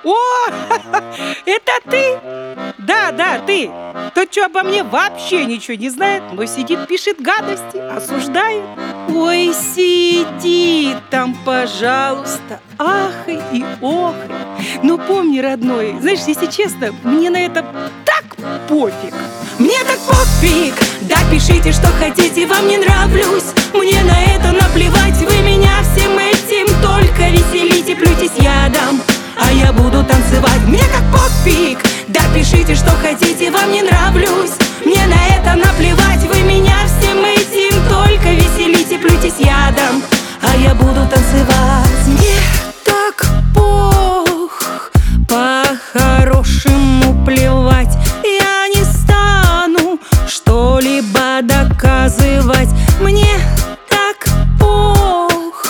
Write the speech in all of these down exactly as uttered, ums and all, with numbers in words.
О, это ты? Да, да, ты. Тот, что обо мне вообще ничего не знает, но сидит, пишет гадости, осуждает. Ой, сиди там, пожалуйста, ахай и охай. Но помни, родной, знаешь, если честно, мне на это так пофиг. Мне так пофиг, да пишите, что хотите, вам не нравлюсь. Мне на это наплевать, вы меня всем этим только веселите, плюйтесь ядом, а я буду танцевать. Мне как пофиг, да пишите, что хотите, вам не нравлюсь. Мне на это наплевать, вы меня всем этим только веселите, плюйтесь ядом, а я буду танцевать. Мне так пох, по-хорошему плевать. Я не стану что-либо доказывать. Мне так пох,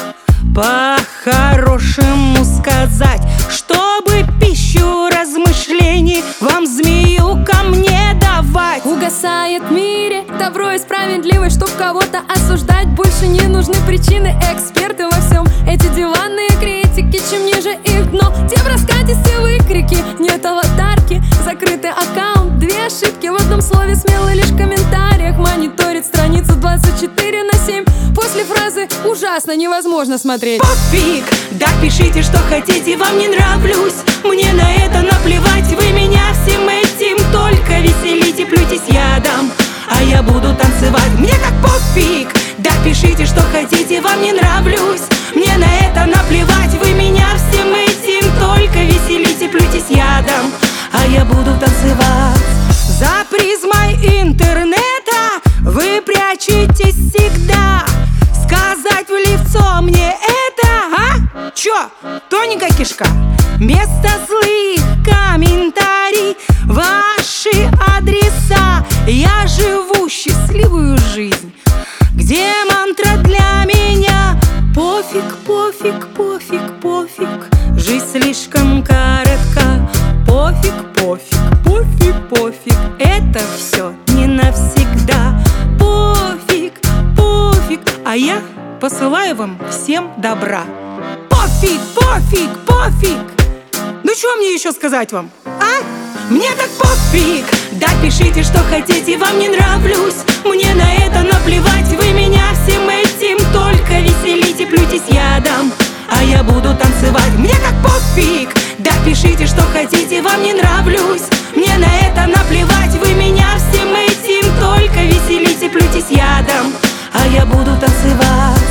по-хорошему сказать, чтобы пищу размышлений вам, змею, ко мне давать. Угасает в мире добро и справедливость, чтоб кого-то осуждать. Больше не нужны причины, эксперты во всем. Эти диванные критики, чем ниже их дно, тем раскатистые выкрики. Нет аватарки, закрытый аккаунт, две ошибки в одном слове, смело лишь в комментариях. Мониторит страницу двадцать четыре на семь. После фразы «ужасно, невозможно смотреть». Пофиг, да пишите, что хотите, вам не нравлюсь. Мне на это наплевать, вы меня всем этим только веселите, плюйтесь ядом, а я буду танцевать. Мне как пофиг, да пишите, что хотите, вам не нравлюсь. Мне на это наплевать, вы меня всем этим только веселите, плюйтесь ядом, а я буду танцевать. За призмой интернета вы прячетесь всегда. Сказать в лицо мне это, а? Чё, тоненькая кишка? Вместо злых комментариев ваши адреса. Я живу счастливую жизнь, где мантра для меня: пофиг, пофиг, пофиг, пофиг, жизнь слишком коротка. Пофиг, пофиг, пофиг, пофиг, это все не навсегда. Пофиг, пофиг, а я посылаю вам всем добра. Пофиг, пофиг, пофиг. Ну что мне еще сказать вам, а? Мне так пофиг, да пишите, что хотите, вам не нравлюсь. Мне на это наплевать, вы меня всем этим только веселите, плюйтесь ядом, а я буду танцевать. Мне как пофиг, да пишите, что хотите, вам не нравлюсь. Мне на это наплевать, вы меня всем этим только веселите, плюйтесь ядом, а я буду танцевать.